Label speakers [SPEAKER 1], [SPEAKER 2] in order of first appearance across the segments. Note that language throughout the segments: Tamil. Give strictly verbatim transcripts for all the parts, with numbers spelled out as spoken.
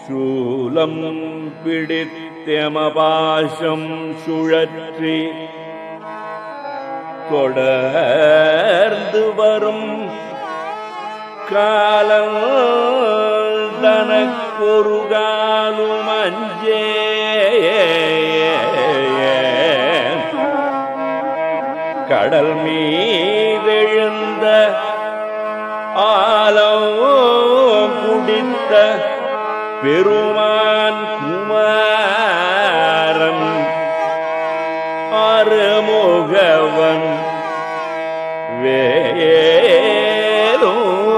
[SPEAKER 1] சூலம் பிடித்தெமபாசம் சுழற்றி தொடர்ந்து வரும் காலம் தனக்கொரு காலும் அஞ்சே கடல் மீதெழுந்த ஆலம் குடித்த பெருமான் குமாரன் அருமுகவன் வேலோ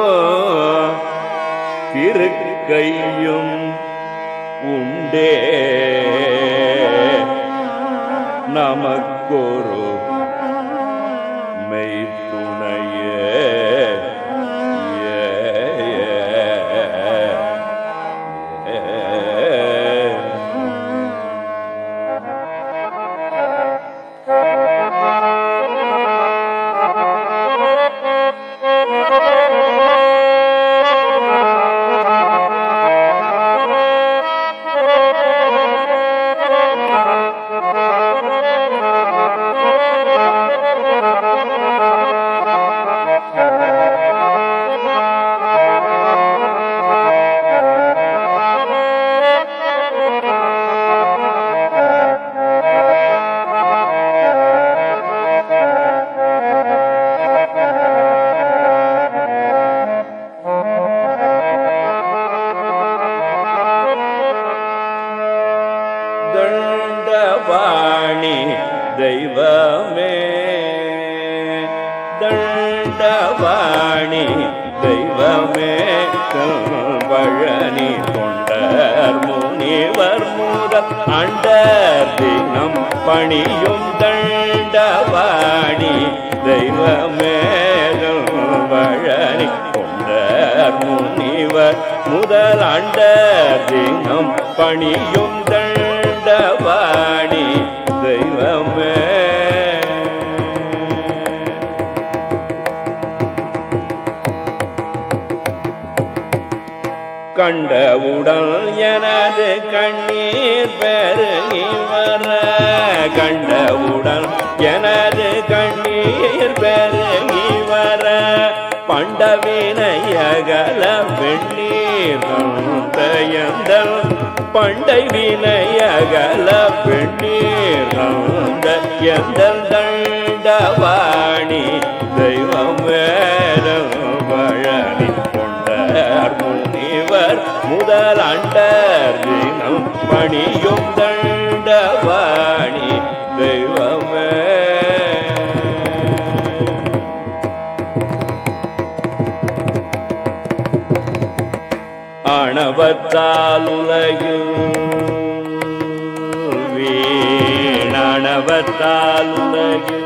[SPEAKER 1] திருக்கையும் உண்டே நமக்கொரு மெய்த்துணையே தண்டவாணி தெய்வமே தண்டவாணி தெய்வமே பழனி தொண்டர் முனிவர் முதல் அண்டர் தினம் பணியும் தண்டவாணி தெய்வமே பழனி தொண்டர் முனிவர் முதல் அண்டர் தினம் பணியும் தண்டவாணி தெய்வமே கண்டவுடன் எனது கண்ணீர் பெருகி வர கண்டவுடன் எனது கண்ணீர் பெருகி வர பண்டவினையகல வெண்ணீர் தயந்தல் பண்டை வினையகல வெண்ணீர் எந்தல் தண்டவாணி தெய்வம் வேதம் பழனி கொண்டர் முனிவர் முதல் அண்டர் தினம் பணியும் தண்டவாணி தெய்வமே ஆணவத்தால் உலகில் வீணாணவத்தால் உலகில்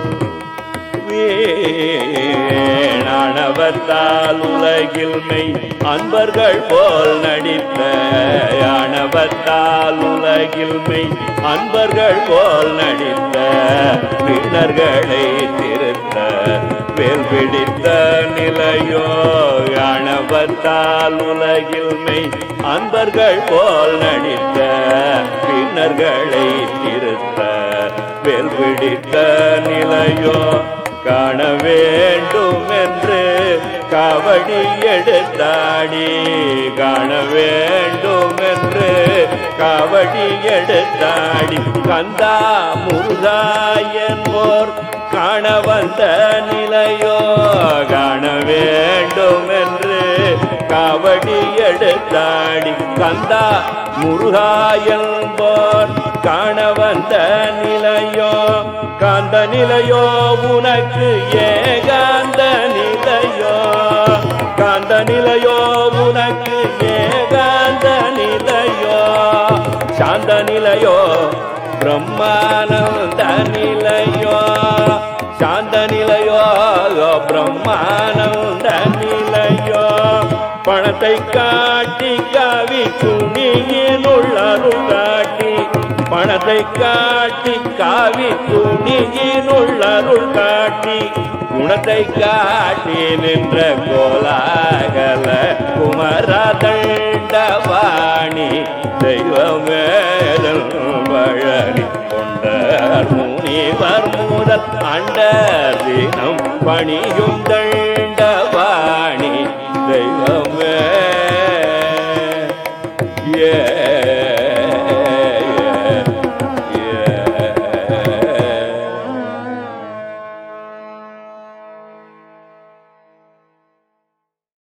[SPEAKER 1] வீணாணவத்தால் உலகில் மெய் அன்பர்கள் போல் நடித்த ஆணவத்தால் உலகில் மெய் அன்பர்கள் போல் நடித்த வீணர்களை திருத்த வேல் பிடித்த நிலையோ ஆணவத்தால் உலகில் மெய் அன்பர்கள் போல் நடித்த வீணர்களை திருத்த வேல் பிடித்த நிலையோ காண வேண்டும் என்று காவடி எடுத்தாடி காண வேண்டும் என்று காவடி எடுத்தாடி கந்தா முருகா என்போர் காண வந்த நிலையோ காண வேண்டும் என்று காவடி எடுத்தாடி கந்தா முருகா என்போர் காண வந்த நிலையோ காந்த நிலையோ உனக்கு ஏகாந்த நிலையோ காந்த நிலையோ உனக்கு ஏகாந்த நிலையோ சாந்த நிலையோ பிரம்மானந்த நிலையோ சாந்த நிலையோ பிரம்மானந்த நிலையோ பணத்தை காட்டி காவி துணியினுள்ளருள் காட்டி பணத்தை காட்டி காவி துணியினுள்ளருள் காட்டி குணத்தை காட்டி நின்ற கோலாகல குமரதண்டவாணி தெய்வமேதல் பழனி கொண்டர் முனிவர் முதல் அண்டர் தினம் பணியுங்கள்